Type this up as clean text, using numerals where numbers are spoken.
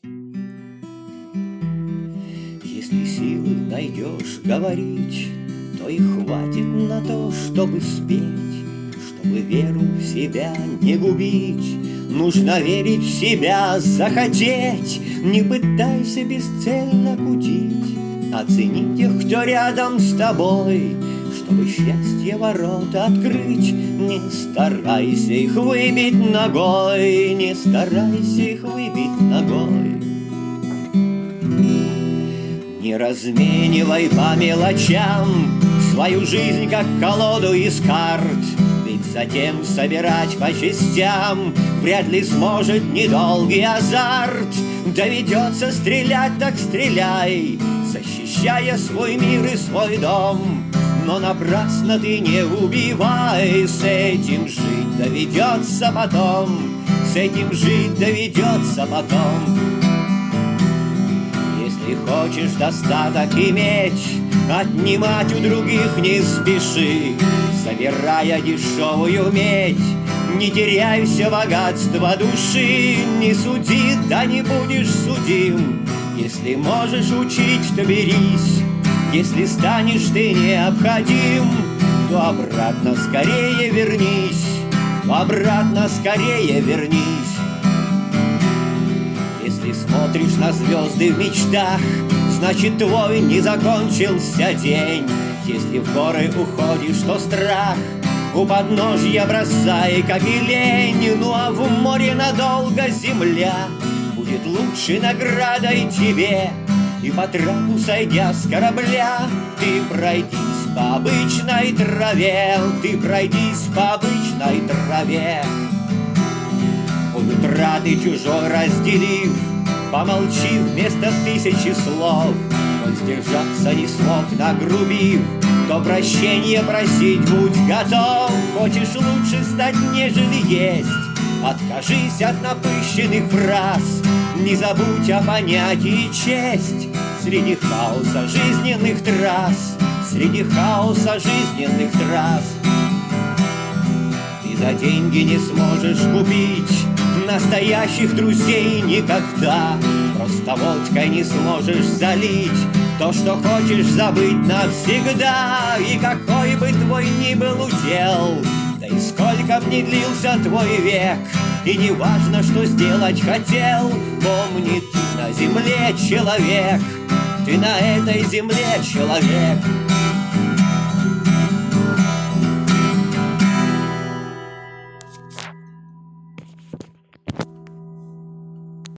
Если силы найдешь говорить, то и хватит на то, чтобы спеть. Чтобы веру в себя не губить, нужно верить в себя, захотеть. Не пытайся бесцельно кутить, оцени тех, кто рядом с тобой. Чтобы счастье ворота открыть, не старайся их выбить ногой, не старайся их выбить ногой. Не разменивай по мелочам свою жизнь, как колоду из карт. Ведь затем собирать по частям вряд ли сможет недолгий азарт. Доведется стрелять, так стреляй, защищая свой мир и свой дом. Но напрасно ты не убивай, с этим жить доведется потом, с этим жить доведется потом. Если хочешь достаток иметь, отнимать у других не спеши, собирая дешевую медь. Не теряй все богатство души, не суди, да не будешь судим. Если можешь учить, то берись, если станешь ты необходим, то обратно скорее вернись, обратно скорее вернись. Если смотришь на звезды в мечтах, значит твой не закончился день. Если в горы уходишь, то страх у подножья бросай, как и лень. Ну а в море надолго земля будет лучшей наградой тебе. И по трапу, сойдя с корабля, ты пройдись по обычной траве, ты пройдись по обычной траве. Утраты чужой разделив, помолчи вместо тысячи слов. Он сдержаться не смог, нагрубив, то прощения просить будь готов. Хочешь лучше стать, нежели есть, откажись от напыщенных фраз. Не забудь о понятии честь среди хаоса жизненных трасс, среди хаоса жизненных трасс. Ты за деньги не сможешь купить настоящих друзей никогда. Просто водкой не сможешь залить то, что хочешь забыть навсегда. И какой бы твой ни был удел, да и сколько б ни длился твой век, и не важно, что сделать хотел, помни, ты на земле человек, ты на этой земле человек.